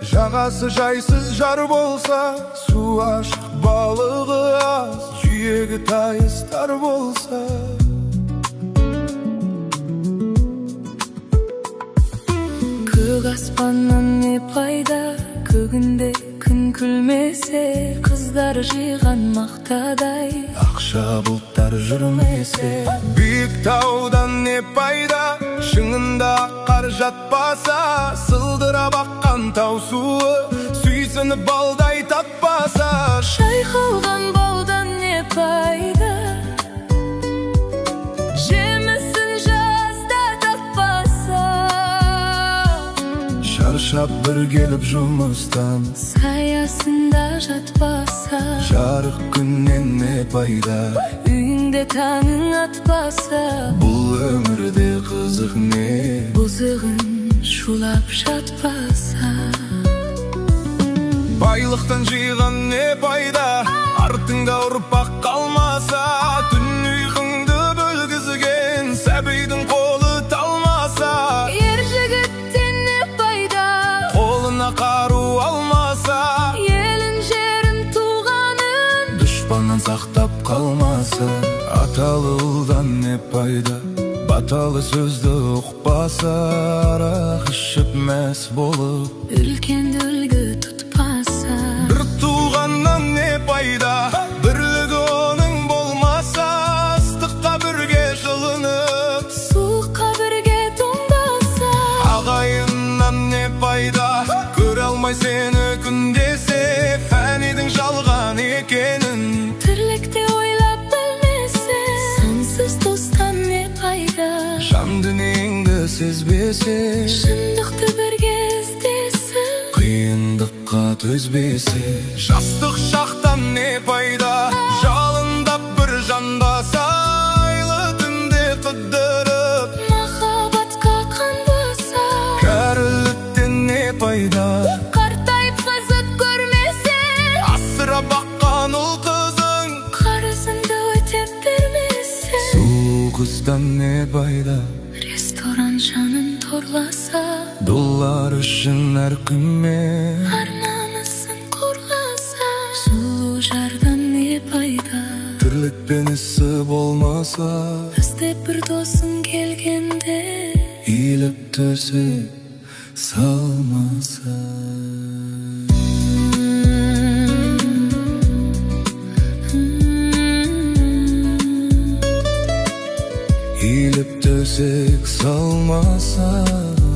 Жағасы жайсыз жар болса, су ашық балығы аз, жүйегі тайыстар болса. Көк аспаннан не пайда, көгінде күн күлмесе, қыздар жиған мақтадай, ақша бұлттар жүрмесе. Биік таудан не пайда, шыңында қар жатпаса, сылдырап аққан тау суы сүйсініп балдай татпаса. шайқалған баудан не пайда, жемісін жазда таппаса. Шаршап бір келіп жұмыстан, саясында жатпаса. жарық күннен не пайда, үйіңде таңың атпаса. бұл өмірде қызық не, бұзығын шулап жатпаса. байлықтан жиған не пайда, артыңда ұрпақ қалмаса. Түн ұйқыңды бөлгізген сәбидің қолы талмаса. ер жігіттен не пайда, қолына қару алмаса. елін жерін туғанын дұшпаннан сақтап қалмаса. аталы ұлдан не пайда, баталы сөзді ұқпаса. арақ ішіп мәс болып, үлкенді үлгі тұтпаса. бір туғаннан не пайда, бірлігі оның болмаса. ыстыққа бірге жылынып, суыққа бірге тоңбаса. ағайыннан не пайда, көре алмай сені күндесе. фәнидің жалған екенін тірлікте ойлап білмесе. сансыз достан не пайда, жан дүниеңді сезбесе. шындықты бірге іздесін қиындыққа төзбесе. жастық шақтан не пайда, жалындап бір жандаса. айлы түнде қыдырып, махаббатқа қанбаса. кәріліктен не пайда, қартайып қызық көрмесе. асыра баққан ұл қызың қарызыңды өтеп бермесе. суық қыстан не пайда, ресторан жанын торласа. доллар үшін әр күнмен ар-намысын қорласа. сұлу жардан не пайда, тірлікпен ісі болмаса. іздеп бір досың келгенде иіліп төсек салмаса. иіліп төсек салмаса.